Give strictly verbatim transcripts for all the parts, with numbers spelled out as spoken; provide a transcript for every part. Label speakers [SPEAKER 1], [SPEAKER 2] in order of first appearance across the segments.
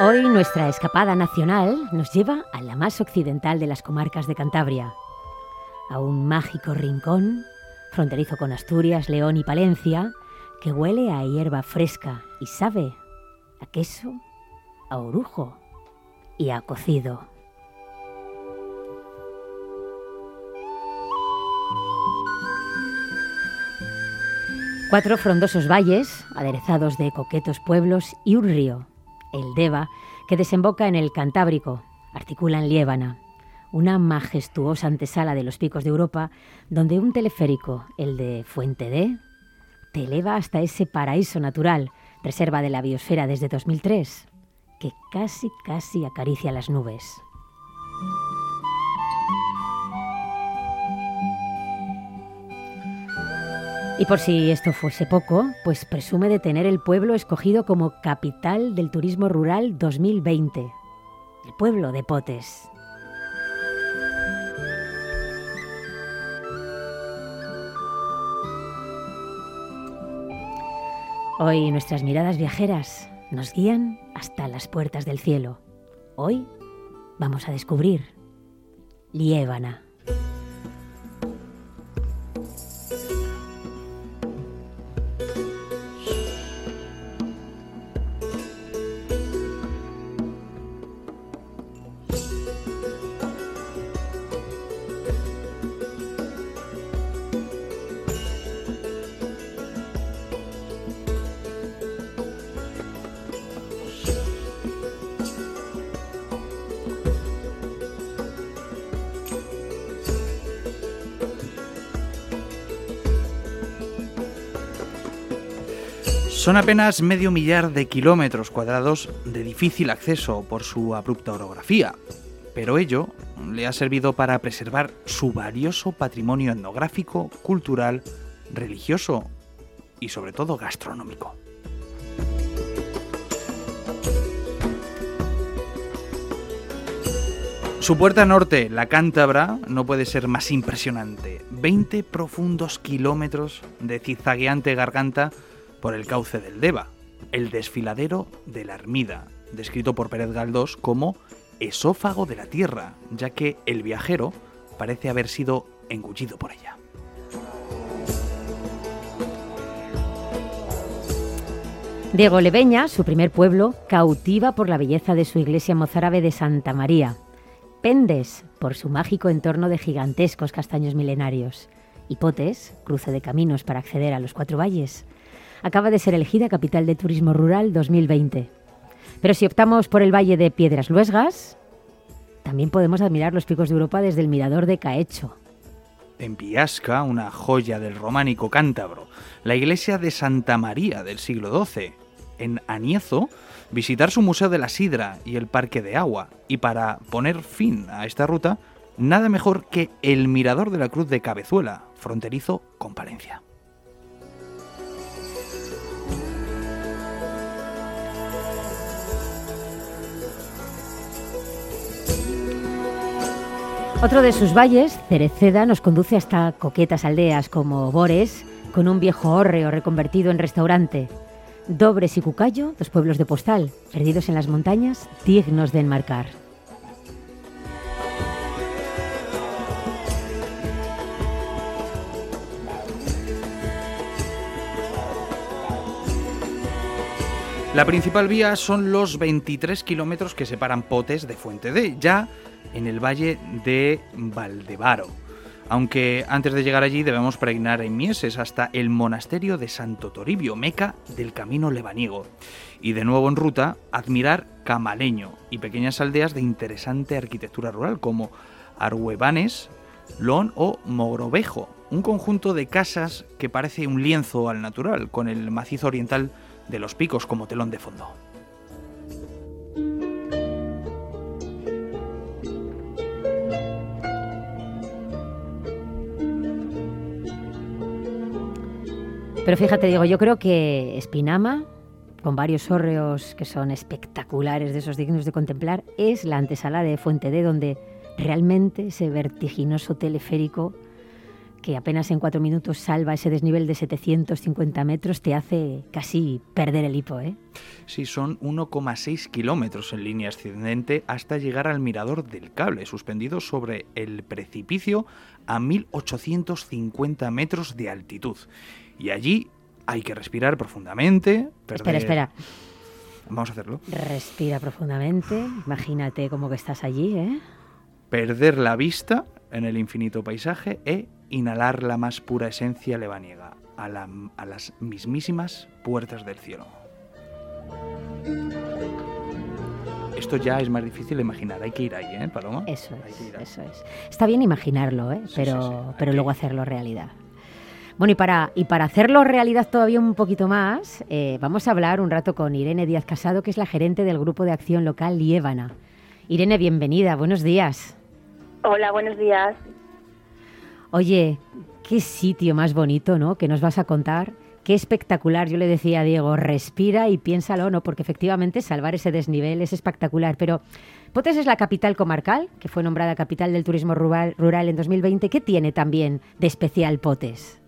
[SPEAKER 1] Hoy nuestra escapada nacional nos lleva a la más occidental de las comarcas de Cantabria, a un mágico rincón fronterizo con Asturias, León y Palencia, que huele a hierba fresca y sabe a queso, a orujo y a cocido. Cuatro frondosos valles, aderezados de coquetos pueblos, y un río, el Deva, que desemboca en el Cantábrico, articulan Liébana, una majestuosa antesala de los picos de Europa, donde un teleférico, el de Fuentedé, te eleva hasta ese paraíso natural, reserva de la biosfera desde dos mil tres, que casi, casi acaricia las nubes. Y por si esto fuese poco, pues presume de tener el pueblo escogido como capital del turismo rural dos mil veinte, el pueblo de Potes. Hoy nuestras miradas viajeras nos guían hasta las puertas del cielo. Hoy vamos a descubrir Liébana.
[SPEAKER 2] Son apenas medio millar de kilómetros cuadrados de difícil acceso por su abrupta orografía, pero ello le ha servido para preservar su valioso patrimonio etnográfico, cultural, religioso y sobre todo gastronómico. Su puerta norte, la Cántabra, no puede ser más impresionante. veinte profundos kilómetros de zigzagueante garganta por el cauce del Deva, el desfiladero de la Armida, descrito por Pérez Galdós como esófago de la tierra, ya que el viajero parece haber sido engullido por ella.
[SPEAKER 1] Diego Leveña, su primer pueblo, cautiva por la belleza de su iglesia mozárabe de Santa María. Pendes, por su mágico entorno de gigantescos castaños milenarios. Y Potes, cruce de caminos para acceder a los Cuatro Valles, acaba de ser elegida capital de turismo rural dos mil veinte. Pero si optamos por el valle de Piedras Luesgas, también podemos admirar los picos de Europa desde el mirador de Caecho.
[SPEAKER 2] En Piasca, una joya del románico cántabro, la iglesia de Santa María del siglo doce. En Aniezo, visitar su Museo de la Sidra y el Parque de Agua. Y para poner fin a esta ruta, nada mejor que el mirador de la Cruz de Cabezuela, fronterizo con Palencia.
[SPEAKER 1] Otro de sus valles, Cereceda, nos conduce hasta coquetas aldeas como Bores, con un viejo hórreo reconvertido en restaurante. Dobres y Cucayo, dos pueblos de postal, perdidos en las montañas, dignos de enmarcar.
[SPEAKER 2] La principal vía son los veintitrés kilómetros que separan Potes de Fuentedé, ya en el valle de Valdevaro. Aunque antes de llegar allí debemos peregrinar en Mieses hasta el monasterio de Santo Toribio, meca del camino lebaniego. Y de nuevo en ruta, admirar Camaleño y pequeñas aldeas de interesante arquitectura rural como Arhuevanes, Lón o Mogrovejo, un conjunto de casas que parece un lienzo al natural, con el macizo oriental de los picos como telón de fondo.
[SPEAKER 1] Pero fíjate, Diego, yo creo que Espinama, con varios hórreos que son espectaculares, de esos dignos de contemplar, es la antesala de Fuentedé, donde realmente ese vertiginoso teleférico que apenas en cuatro minutos salva ese desnivel de setecientos cincuenta metros, te hace casi perder el hipo, ¿eh?
[SPEAKER 2] Sí, son uno coma seis kilómetros en línea ascendente hasta llegar al mirador del Cable, suspendido sobre el precipicio a mil ochocientos cincuenta metros de altitud. Y allí hay que respirar profundamente. Perder...
[SPEAKER 1] Espera, espera.
[SPEAKER 2] Vamos a hacerlo.
[SPEAKER 1] Respira profundamente. Imagínate cómo que estás allí, ¿eh?
[SPEAKER 2] Perder la vista en el infinito paisaje e inhalar la más pura esencia lebaniega, a, la, a las mismísimas puertas del cielo. Esto ya es más difícil de imaginar, hay que ir ahí, ¿eh, Paloma?
[SPEAKER 1] Eso es, eso es. Está bien imaginarlo, ¿eh? Pero, sí, sí, sí. pero luego hacerlo realidad. Bueno, y para, y para hacerlo realidad todavía un poquito más, eh, vamos a hablar un rato con Irene Díaz Casado, que es la gerente del Grupo de Acción Local Liébana. Irene, bienvenida, buenos días.
[SPEAKER 3] Hola, buenos días.
[SPEAKER 1] Oye, qué sitio más bonito, ¿no?, que nos vas a contar. Qué espectacular. Yo le decía a Diego, respira y piénsalo, ¿no?, porque efectivamente salvar ese desnivel es espectacular. Pero Potes es la capital comarcal, que fue nombrada capital del turismo rural, rural en dos mil veinte. ¿Qué tiene también de especial Potes?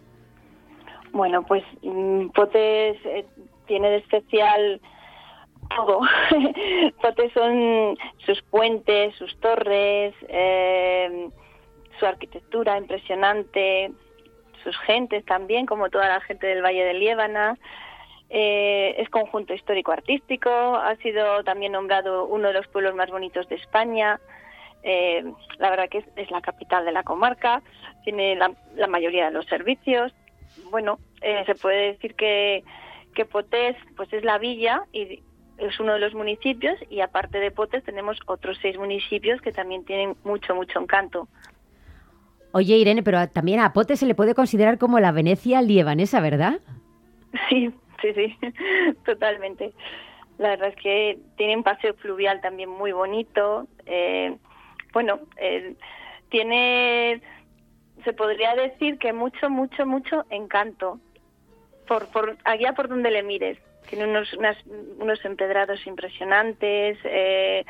[SPEAKER 3] Bueno, pues Potes eh, tiene de especial todo. Potes son sus puentes, sus torres, eh, su arquitectura impresionante, sus gentes también, como toda la gente del Valle de Liébana. Eh, es conjunto histórico-artístico, ha sido también nombrado uno de los pueblos más bonitos de España. Eh, la verdad que es, es la capital de la comarca, tiene la, la mayoría de los servicios. Bueno, eh, se puede decir que, que Potes pues es la villa y es uno de los municipios, y aparte de Potes tenemos otros seis municipios que también tienen mucho, mucho encanto.
[SPEAKER 1] Oye, Irene, pero también a Potes se le puede considerar como la Venecia liebanesa, ¿verdad?
[SPEAKER 3] Sí, sí, sí, totalmente. La verdad es que tiene un paseo fluvial también muy bonito. Eh, bueno, eh, tiene, se podría decir que mucho, mucho, mucho encanto. Por, por allá por donde le mires. Tiene unos, unas, unos empedrados impresionantes, eh,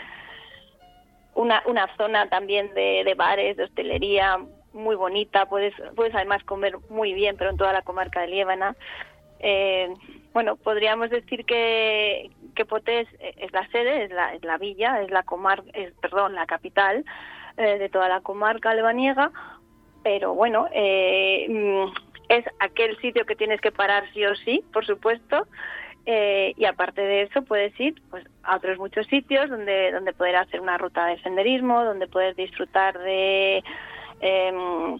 [SPEAKER 3] una, una zona también de, de bares, de hostelería muy bonita. Puedes, puedes además comer muy bien, pero en toda la comarca de Liébana. Eh, bueno, podríamos decir que, que Potes es la sede, es la, es la villa, es la comar, es, perdón, la capital eh, de toda la comarca lebaniega, pero bueno, eh, es aquel sitio que tienes que parar sí o sí, por supuesto. Eh, y aparte de eso puedes ir pues a otros muchos sitios donde donde poder hacer una ruta de senderismo, donde puedes disfrutar de eh,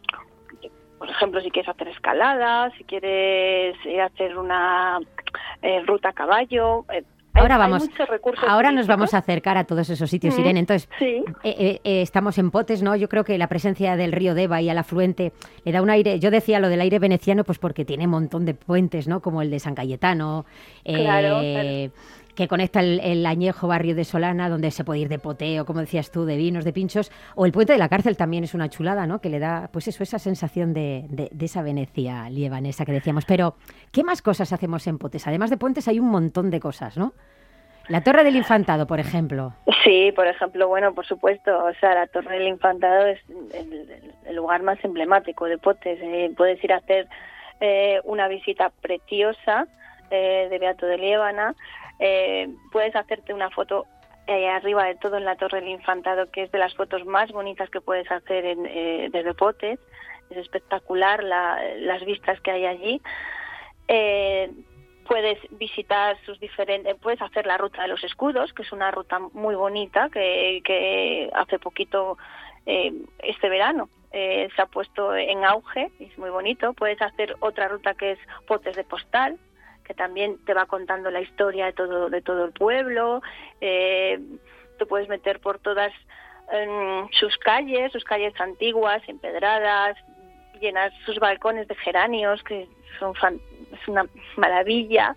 [SPEAKER 3] por ejemplo, si quieres hacer escalada, si quieres ir a hacer una eh, ruta a caballo. Eh,
[SPEAKER 1] Ahora
[SPEAKER 3] hay,
[SPEAKER 1] vamos,
[SPEAKER 3] hay muchos recursos
[SPEAKER 1] ahora
[SPEAKER 3] turísticos.
[SPEAKER 1] Nos vamos a acercar a todos esos sitios,
[SPEAKER 3] Mm,
[SPEAKER 1] Irene. Entonces,
[SPEAKER 3] sí.
[SPEAKER 1] eh, eh, estamos en Potes, ¿no? Yo creo que la presencia del río Deva y al afluente le da un aire. Yo decía lo del aire veneciano, pues porque tiene un montón de puentes, ¿no? Como el de San Cayetano, eh,
[SPEAKER 3] Claro, claro.
[SPEAKER 1] que conecta el, el añejo barrio de Solana, donde se puede ir de poteo, como decías tú, de vinos, de pinchos. O el puente de la cárcel también es una chulada, ¿no? Que le da, pues eso, esa sensación de, de, de esa Venecia liebanesa que decíamos. Pero, ¿qué más cosas hacemos en Potes? Además de puentes hay un montón de cosas, ¿no? La Torre del Infantado, por ejemplo.
[SPEAKER 3] Sí, por ejemplo, bueno, por supuesto, o sea, la Torre del Infantado es el, el lugar más emblemático de Potes. Eh, puedes ir a hacer eh, una visita preciosa eh, de Beato de Liébana. Eh, puedes hacerte una foto eh, arriba de todo en la Torre del Infantado, que es de las fotos más bonitas que puedes hacer en, eh, desde Potes. Es espectacular la, las vistas que hay allí. Eh, Puedes visitar sus diferentes, puedes hacer la ruta de los escudos, que es una ruta muy bonita que, que hace poquito, eh, este verano, eh, se ha puesto en auge, es muy bonito. Puedes hacer otra ruta que es Potes de Postal, que también te va contando la historia de todo, de todo el pueblo. Eh, te puedes meter por todas eh, sus calles, sus calles antiguas, empedradas, llenar sus balcones de geranios, que son fan- es una maravilla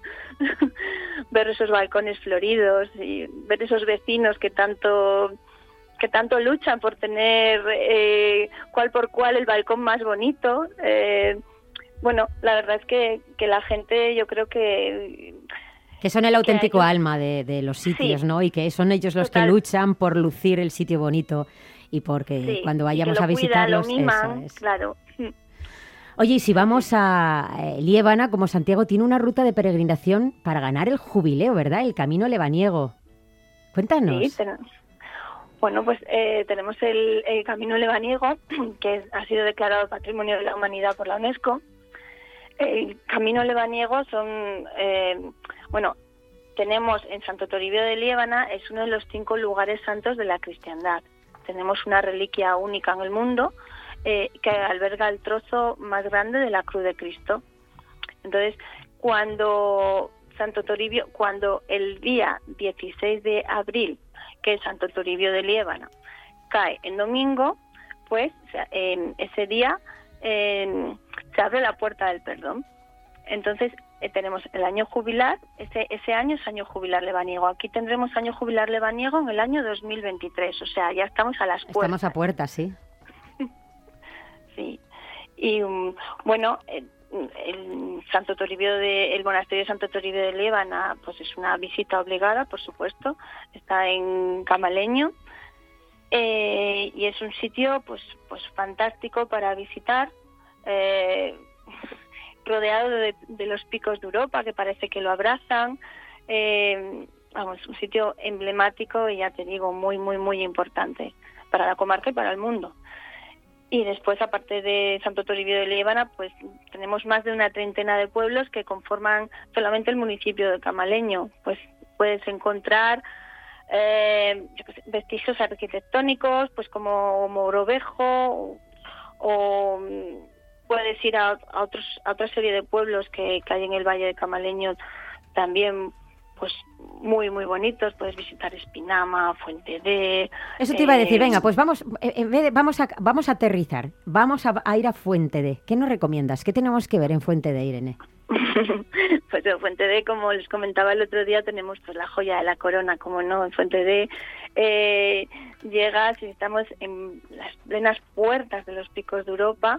[SPEAKER 3] ver esos balcones floridos y ver esos vecinos que tanto que tanto luchan por tener eh, cual por cual el balcón más bonito. Eh, bueno, la verdad es que, que la gente, yo creo que
[SPEAKER 1] Que son el auténtico
[SPEAKER 3] ellos,
[SPEAKER 1] alma de, de los sitios,
[SPEAKER 3] sí,
[SPEAKER 1] ¿no? Y que son ellos los
[SPEAKER 3] total,
[SPEAKER 1] que luchan por lucir el sitio bonito y porque
[SPEAKER 3] sí,
[SPEAKER 1] cuando
[SPEAKER 3] y que
[SPEAKER 1] vayamos
[SPEAKER 3] lo
[SPEAKER 1] a
[SPEAKER 3] cuidan, lo
[SPEAKER 1] visitarlos,
[SPEAKER 3] miman,
[SPEAKER 1] eso es.
[SPEAKER 3] claro.
[SPEAKER 1] Oye, y si vamos a eh, Liébana, como Santiago, tiene una ruta de peregrinación para ganar el jubileo, ¿verdad? El camino lebaniego. Cuéntanos.
[SPEAKER 3] Sí, ten- bueno, pues eh, tenemos el, el camino lebaniego, que ha sido declarado Patrimonio de la Humanidad por la UNESCO. El camino lebaniego son, eh, bueno, tenemos en Santo Toribio de Liébana, es uno de los cinco lugares santos de la cristiandad. Tenemos una reliquia única en el mundo, eh, que alberga el trozo más grande de la cruz de Cristo. Entonces, cuando Santo Toribio, cuando el día dieciséis de abril, que es Santo Toribio de Liébana, cae en domingo, pues en ese día eh, se abre la puerta del perdón. Entonces eh, tenemos el año jubilar, ese ese año es año jubilar lebaniego. Aquí tendremos año jubilar lebaniego en el año dos mil veintitrés, o sea, ya estamos a las puertas.
[SPEAKER 1] Estamos a puertas, sí.
[SPEAKER 3] Sí. Y um, bueno, el, el Santo Toribio de el monasterio de Santo Toribio de Liébana, pues es una visita obligada, por supuesto. Está en Camaleño. Eh, y es un sitio pues pues fantástico para visitar, eh, rodeado de, de los picos de Europa que parece que lo abrazan, eh, vamos, un sitio emblemático y ya te digo, muy muy muy importante para la comarca y para el mundo. Y después, aparte de Santo Toribio de Liébana, pues tenemos más de una treintena de pueblos que conforman solamente el municipio de Camaleño. Pues puedes encontrar Eh, yo qué sé, vestigios arquitectónicos, pues como Mogrovejo, o, o puedes ir a, a otros a otra serie de pueblos que, que hay en el Valle de Camaleño también, pues muy muy bonitos. Puedes visitar Espinama, Fuente de...
[SPEAKER 1] Eso te iba a decir,
[SPEAKER 3] eh,
[SPEAKER 1] venga, pues vamos, en vez de, vamos a vamos a aterrizar, vamos a, a ir a Fuente de. ¿Qué nos recomiendas? ¿Qué tenemos que ver en Fuente de, Irene?
[SPEAKER 3] Pues en Fuente de, como les comentaba el otro día, tenemos pues la joya de la corona, como no, en Fuente de eh, llegas y estamos en las plenas puertas de los picos de Europa,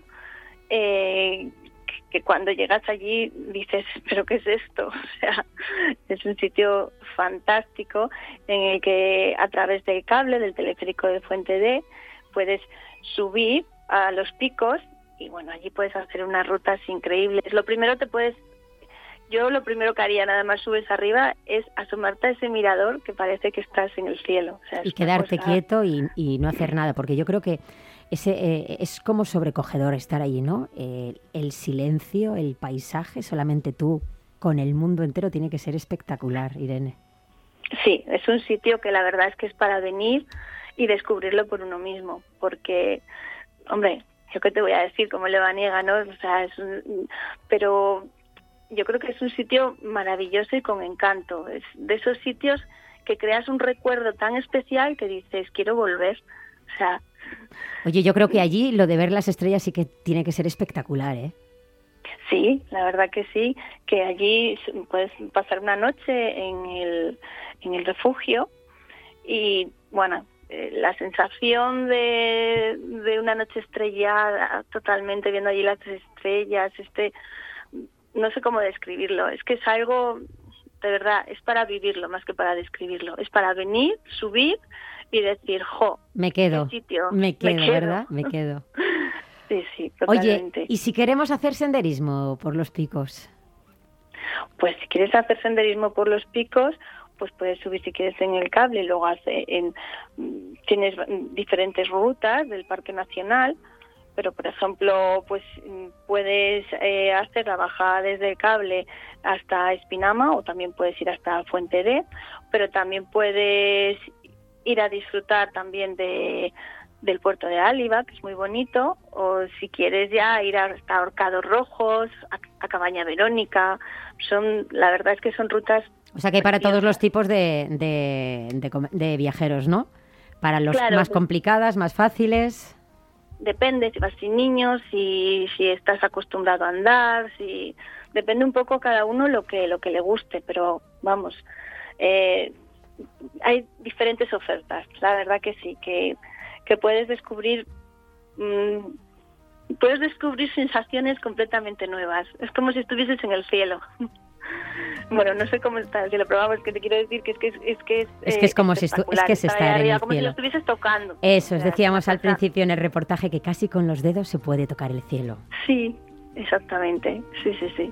[SPEAKER 3] eh, que cuando llegas allí dices, ¿pero qué es esto? O sea, es un sitio fantástico en el que a través del cable del teleférico de Fuente de puedes subir a los picos. Y bueno, allí puedes hacer unas rutas increíbles. Lo primero te puedes... Yo lo primero que haría, nada más subes arriba, es asomarte a ese mirador que parece que estás en el cielo. O sea,
[SPEAKER 1] y quedarte cosa... quieto y, y no hacer nada, porque yo creo que ese eh, es como sobrecogedor estar allí, ¿no? Eh, el silencio, el paisaje, solamente tú con el mundo entero, tiene que ser espectacular, Irene.
[SPEAKER 3] Sí, es un sitio que la verdad es que es para venir y descubrirlo por uno mismo, porque, hombre... yo qué te voy a decir, como lebaniega, ¿no? O sea, es un, pero yo creo que es un sitio maravilloso y con encanto. Es de esos sitios que creas un recuerdo tan especial que dices, quiero volver. O sea...
[SPEAKER 1] Oye, yo creo que allí lo de ver las estrellas sí que tiene que ser espectacular, ¿eh?
[SPEAKER 3] Sí, la verdad que sí, que allí puedes pasar una noche en el, en el refugio y, bueno... la sensación de, de una noche estrellada, totalmente viendo allí las estrellas, este, no sé cómo describirlo, es que es algo, de verdad, es para vivirlo más que para describirlo, es para venir, subir y decir, jo,
[SPEAKER 1] me quedo,
[SPEAKER 3] sitio,
[SPEAKER 1] me quedo,
[SPEAKER 3] me quedo,
[SPEAKER 1] ¿verdad? Me quedo.
[SPEAKER 3] Sí, sí, totalmente.
[SPEAKER 1] Oye, ¿y si queremos hacer senderismo por los picos?
[SPEAKER 3] Pues si quieres hacer senderismo por los picos, pues puedes subir si quieres en el cable, luego hace en, tienes diferentes rutas del Parque Nacional, pero por ejemplo pues puedes eh, hacer la bajada desde el cable hasta Espinama o también puedes ir hasta Fuente de, pero también puedes ir a disfrutar también de del puerto de Áliva, que es muy bonito, o si quieres ya ir hasta Horcados Rojos, a, a Cabaña Verónica, son, la verdad es que son rutas...
[SPEAKER 1] O sea que hay para todos los tipos de, de, de, de viajeros, ¿no? Para los
[SPEAKER 3] claro,
[SPEAKER 1] más complicadas, más fáciles...
[SPEAKER 3] Depende si vas sin niños, si, si estás acostumbrado a andar, si depende un poco cada uno lo que lo que le guste, pero vamos, eh, hay diferentes ofertas, la verdad que sí, que, que puedes descubrir mmm, puedes descubrir sensaciones completamente nuevas, es como si estuvieses en el cielo. Bueno, no sé cómo está el cielo, pero vamos, que te quiero decir que es que es, es que es,
[SPEAKER 1] es que es como si estu- es que se está en el
[SPEAKER 3] como
[SPEAKER 1] cielo.
[SPEAKER 3] Si lo estuvieses tocando.
[SPEAKER 1] Eso, os decíamos al principio en el reportaje que casi con los dedos se puede tocar el cielo.
[SPEAKER 3] Sí, exactamente, sí, sí, sí.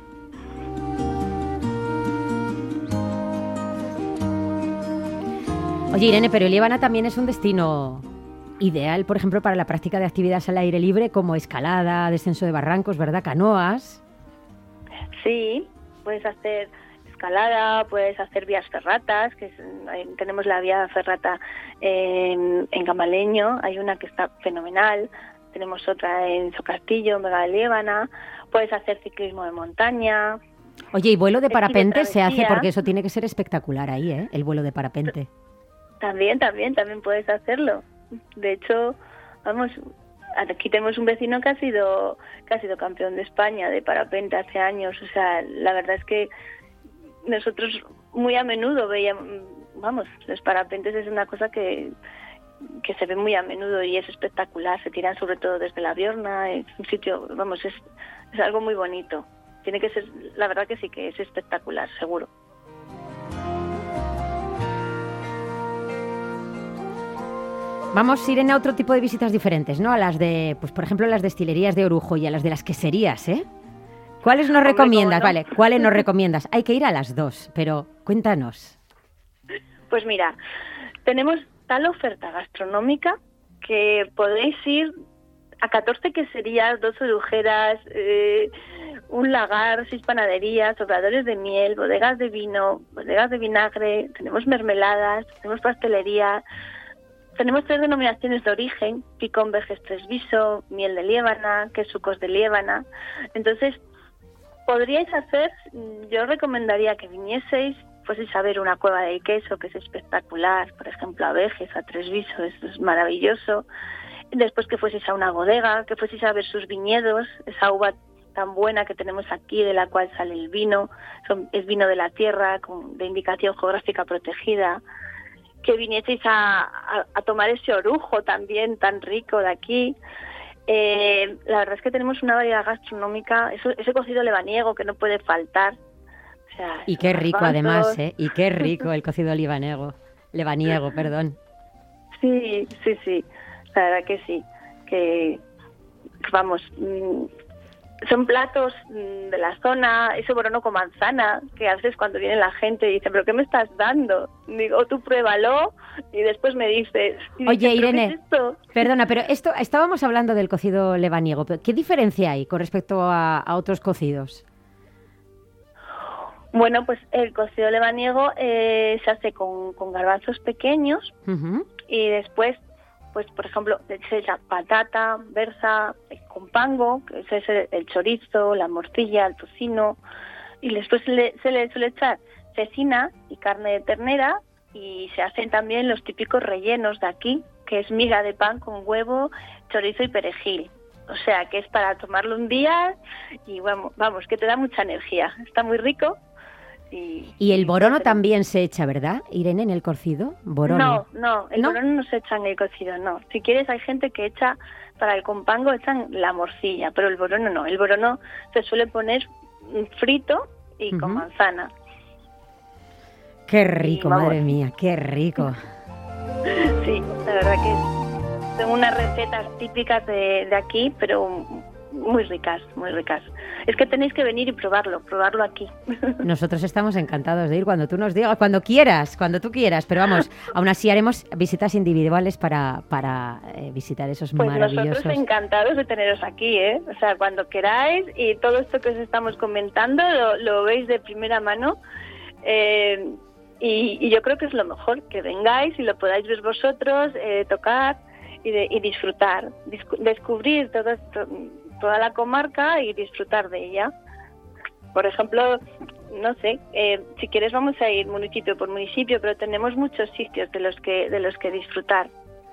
[SPEAKER 1] Oye, Irene, pero Liébana también es un destino ideal, por ejemplo, para la práctica de actividades al aire libre como escalada, descenso de barrancos, ¿verdad? Canoas.
[SPEAKER 3] Sí, puedes hacer escalada, puedes hacer vías ferratas, que es, tenemos la vía ferrata en, en Camaleño, hay una que está fenomenal, tenemos otra en Socastillo, en Vega de Liébana, puedes hacer ciclismo de montaña.
[SPEAKER 1] Oye, ¿y vuelo de parapente
[SPEAKER 3] de
[SPEAKER 1] se hace? Porque eso tiene que ser espectacular ahí, ¿eh? El vuelo de parapente.
[SPEAKER 3] También, también, también puedes hacerlo. De hecho, vamos, aquí tenemos un vecino que ha sido que ha sido campeón de España de parapente hace años. O sea, la verdad es que nosotros muy a menudo veíamos, vamos, los parapentes es una cosa que que se ve muy a menudo y es espectacular. Se tiran sobre todo desde la Biorna, es un sitio, vamos, es, es algo muy bonito. Tiene que ser, la verdad que sí que es espectacular, seguro.
[SPEAKER 1] Vamos, Irene, a otro tipo de visitas diferentes, ¿no? A las de, pues por ejemplo, las destilerías de Orujo y a las de las queserías, ¿eh? ¿Cuáles nos Hombre, recomiendas? No? Vale, ¿cuáles nos recomiendas? Hay que ir a las dos, pero cuéntanos.
[SPEAKER 3] Pues mira, tenemos tal oferta gastronómica que podéis ir a catorce queserías, dos orujeras, eh, un lagar, seis panaderías, obradores de miel, bodegas de vino, bodegas de vinagre, tenemos mermeladas, tenemos pastelería. Tenemos tres denominaciones de origen, Picón Verges Tresviso, miel de Liébana, quesucos de Liébana. Entonces, podríais hacer, yo recomendaría que vinieseis, fueseis a ver una cueva de queso, que es espectacular, por ejemplo, a Verges, a Tresviso, es, es maravilloso. Después que fueseis a una bodega, que fueseis a ver sus viñedos, esa uva tan buena que tenemos aquí, de la cual sale el vino, son, es vino de la tierra, con, de indicación geográfica protegida. Que vinieseis a, a, a tomar ese orujo también tan rico de aquí. Eh, la verdad es que tenemos una variedad gastronómica, eso, ese cocido lebaniego que no puede faltar. O sea,
[SPEAKER 1] y qué rico garbanzos. Además, ¿eh? Y qué rico el cocido lebaniego, lebaniego, perdón.
[SPEAKER 3] Sí, sí, sí, la verdad que sí, que vamos... Mmm, son platos de la zona, ese borono con manzana, que a veces cuando viene la gente dice, ¿pero qué me estás dando? Digo, tú pruébalo y después me dices...
[SPEAKER 1] Oye,
[SPEAKER 3] dices,
[SPEAKER 1] Irene,
[SPEAKER 3] ¿qué es esto?
[SPEAKER 1] Perdona, pero esto estábamos hablando del cocido lebaniego. ¿Qué diferencia hay con respecto a, a otros cocidos?
[SPEAKER 3] Bueno, pues el cocido lebaniego eh, se hace con, con garbanzos pequeños uh-huh. y después... pues por ejemplo, se echa patata, berza, con pango, que es el, el chorizo, la morcilla, el tocino, y después se le, se le suele echar cecina y carne de ternera, y se hacen también los típicos rellenos de aquí, que es miga de pan con huevo, chorizo y perejil. O sea, que es para tomarlo un día y bueno, vamos, que te da mucha energía. Está muy rico. Y,
[SPEAKER 1] y el borono también se echa, ¿verdad, Irene, en el cocido? ¿Borono?
[SPEAKER 3] No, no, el ¿No? borono no se echa en el cocido, no. Si quieres, hay gente que echa, para el compango echan la morcilla, pero el borono no. El borono se suele poner frito y uh-huh. con manzana.
[SPEAKER 1] ¡Qué rico, y, madre mía, qué rico!
[SPEAKER 3] Sí, la verdad que son unas recetas típicas de, de aquí, pero... muy ricas, muy ricas. Es que tenéis que venir y probarlo, probarlo aquí.
[SPEAKER 1] Nosotros estamos encantados de ir cuando tú nos digas, cuando quieras, cuando tú quieras, pero vamos, aún así haremos visitas individuales para, para eh, visitar esos
[SPEAKER 3] pues
[SPEAKER 1] maravillosos...
[SPEAKER 3] Pues nosotros encantados de teneros aquí, ¿eh? O sea, cuando queráis, y todo esto que os estamos comentando lo, lo veis de primera mano, eh, y, y yo creo que es lo mejor, que vengáis y lo podáis ver vosotros, eh, tocar y, de, y disfrutar, discu- descubrir todo esto, toda la comarca y disfrutar de ella. Por ejemplo, no sé, eh, si quieres vamos a ir municipio por municipio, pero tenemos muchos sitios de los que de los que disfrutar.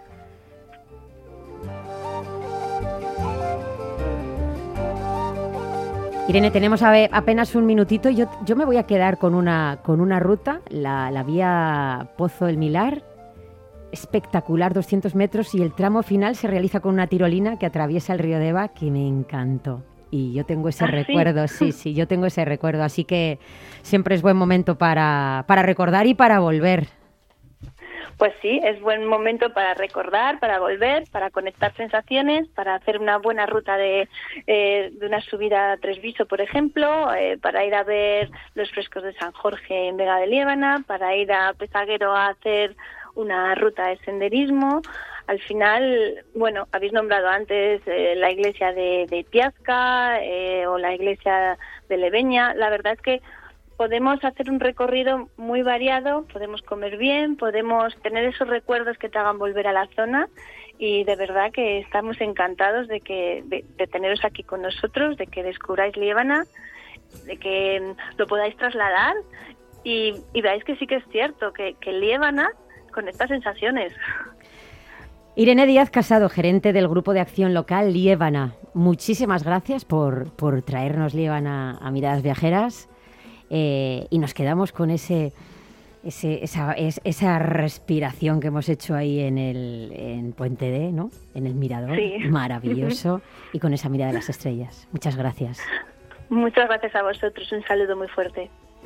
[SPEAKER 1] Irene, tenemos a ver, apenas un minutito. Yo, yo me voy a quedar con una con una ruta, la, la vía Pozo del Milar. Espectacular, doscientos metros, y el tramo final se realiza con una tirolina que atraviesa el río Deva, que me encantó. Y yo tengo ese ¿Ah, recuerdo, sí? sí, sí, yo tengo ese recuerdo. Así que siempre es buen momento para, para recordar y para volver.
[SPEAKER 3] Pues sí, es buen momento para recordar, para volver, para conectar sensaciones, para hacer una buena ruta de, eh, de una subida a Tresviso, por ejemplo, eh, para ir a ver los frescos de San Jorge en Vega de Liébana, para ir a Pezaguero a hacer una ruta de senderismo. Al final, bueno, habéis nombrado antes eh, la iglesia de, de Piazca eh, o la iglesia de Leveña. La verdad es que podemos hacer un recorrido muy variado, podemos comer bien, podemos tener esos recuerdos que te hagan volver a la zona, y de verdad que estamos encantados de que de, de teneros aquí con nosotros, de que descubráis Liébana, de que lo podáis trasladar y, y veáis que sí que es cierto, que, que Liébana conecta sensaciones.
[SPEAKER 1] Irene Díaz Casado, gerente del Grupo de Acción Local Liébana, muchísimas gracias por, por traernos Liébana a Miradas Viajeras. Eh, y nos quedamos con ese, ese esa, es, esa respiración que hemos hecho ahí en el en Puente D, ¿no? En el mirador, sí. Maravilloso, y con esa mirada de las estrellas. Muchas gracias.
[SPEAKER 3] Muchas gracias a vosotros, un saludo muy fuerte.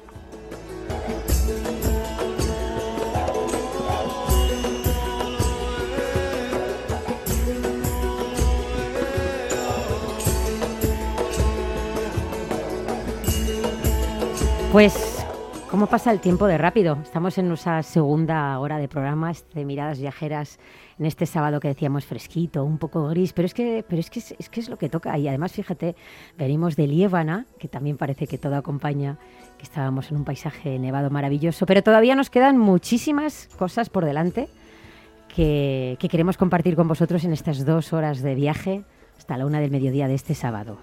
[SPEAKER 1] Pues, ¿cómo pasa el tiempo de rápido? Estamos en nuestra segunda hora de programa de Miradas Viajeras, en este sábado que decíamos fresquito, un poco gris, pero es que, pero es que, es que es lo que toca. Y además, fíjate, venimos de Liébana, que también parece que todo acompaña, que estábamos en un paisaje nevado maravilloso, pero todavía nos quedan muchísimas cosas por delante que, que queremos compartir con vosotros en estas dos horas de viaje hasta la una del mediodía de este sábado.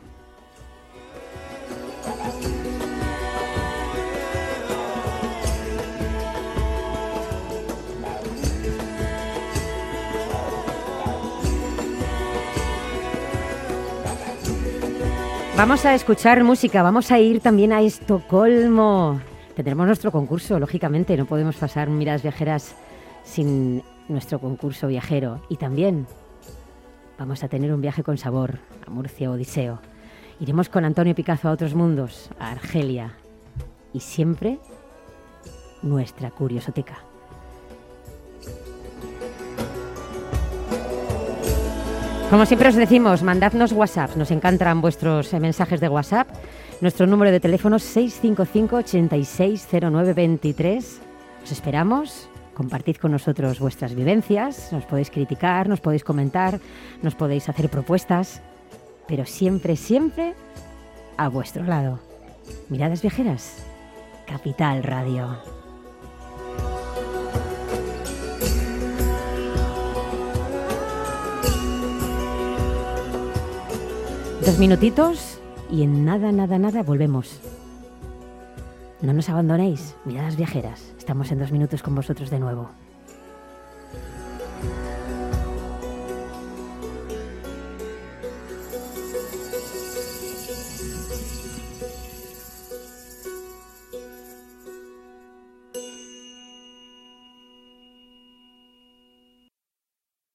[SPEAKER 1] Vamos a escuchar música, vamos a ir también a Estocolmo. Tendremos nuestro concurso, lógicamente, no podemos pasar Miradas Viajeras sin nuestro concurso viajero. Y también vamos a tener un viaje con sabor a Murcia Odiseo. Iremos con Antonio Picazo a otros mundos, a Argelia. Y siempre nuestra curiosoteca. Como siempre os decimos, mandadnos WhatsApp, nos encantan vuestros mensajes de WhatsApp. Nuestro número de teléfono es seis cinco cinco, ochenta y seis, cero nueve veintitrés. Os esperamos, compartid con nosotros vuestras vivencias, nos podéis criticar, nos podéis comentar, nos podéis hacer propuestas, pero siempre, siempre a vuestro lado. Miradas Viajeras, Capital Radio. Dos minutitos y en nada, nada, nada volvemos. No nos abandonéis, Miradas Viajeras. Estamos en dos minutos con vosotros de nuevo.